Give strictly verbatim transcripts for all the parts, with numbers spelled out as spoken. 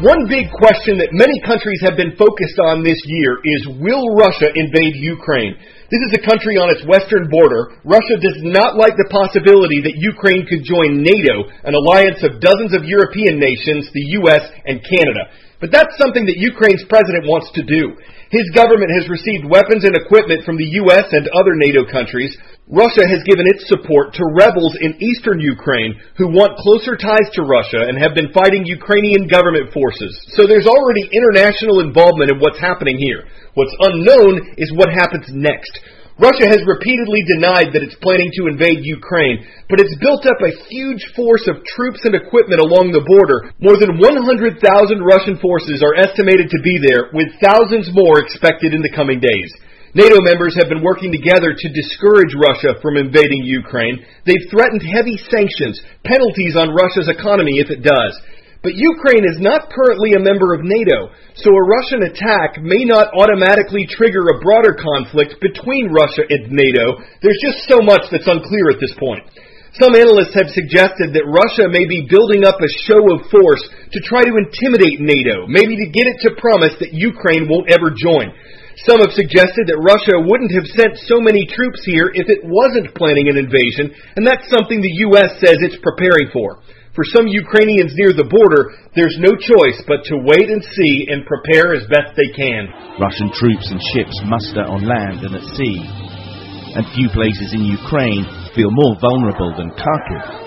One big question that many countries have been focused on this year is, will Russia invade Ukraine? This is a country on its western border. Russia does not like the possibility that Ukraine could join NATO, an alliance of dozens of European nations, the U S and Canada. But that's something that Ukraine's president wants to do. His government has received weapons and equipment from the U S and other NATO countries. Russia has given its support to rebels in eastern Ukraine who want closer ties to Russia and have been fighting Ukrainian government forces. So there's already international involvement in what's happening here. What's unknown is what happens next. Russia has repeatedly denied that it's planning to invade Ukraine, but it's built up a huge force of troops and equipment along the border. More than one hundred thousand Russian forces are estimated to be there, with thousands more expected in the coming days. NATO members have been working together to discourage Russia from invading Ukraine. They've threatened heavy sanctions, penalties on Russia's economy if it does. But Ukraine is not currently a member of NATO, so a Russian attack may not automatically trigger a broader conflict between Russia and NATO. There's just so much that's unclear at this point. Some analysts have suggested that Russia may be building up a show of force to try to intimidate NATO, maybe to get it to promise that Ukraine won't ever join. Some have suggested that Russia wouldn't have sent so many troops here if it wasn't planning an invasion, and that's something the U S says it's preparing for. For some Ukrainians near the border, there's no choice but to wait and see and prepare as best they can. Russian troops and ships muster on land and at sea, and few places in Ukraine feel more vulnerable than Kharkiv.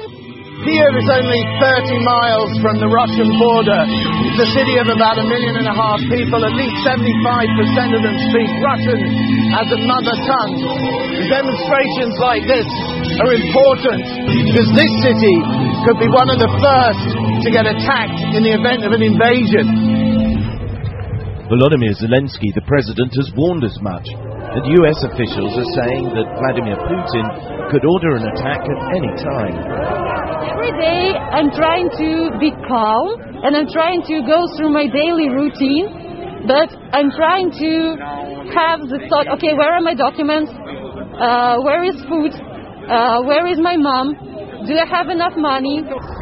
Kiev is only thirty miles from the Russian border. It's a city of about a million and a half people. At least seventy-five percent of them speak Russian as a mother tongue. Demonstrations like this are important because this city could be one of the first to get attacked in the event of an invasion. Volodymyr Zelensky, the president, has warned as much. And U S officials are saying that Vladimir Putin could order an attack at any time. Every day I'm trying to be calm and I'm trying to go through my daily routine, but I'm trying to have the thought, okay, where are my documents? Uh, where is food? Uh, where is my mom? Do I have enough money?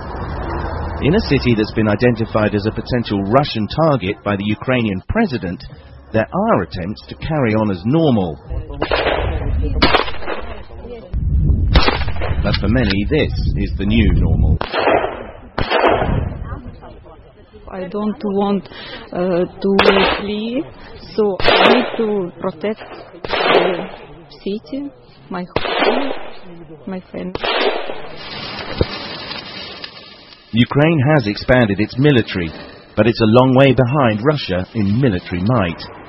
In a city that's been identified as a potential Russian target by the Ukrainian president, there are attempts to carry on as normal. But for many, this is the new normal. I don't want uh, to flee, so I need to protect the city, my home, my family. Ukraine has expanded its military, but it's a long way behind Russia in military might.